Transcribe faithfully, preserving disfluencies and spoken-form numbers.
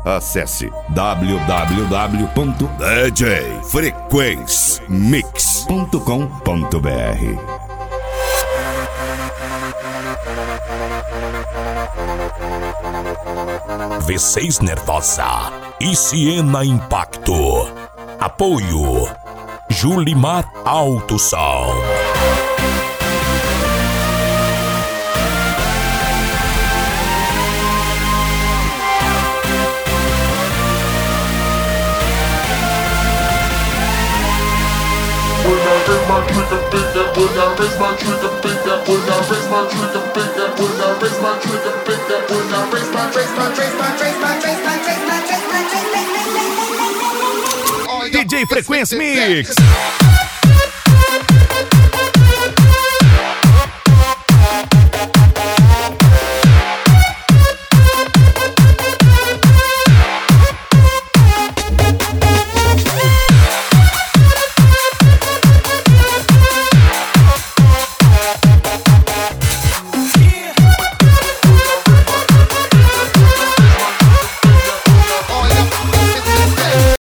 Acesse w w w ponto d j frequence mix ponto com ponto b r. V seis Nervosa e Siena Impacto. Apoio Julimar Alto Som. D J Frequence Mix.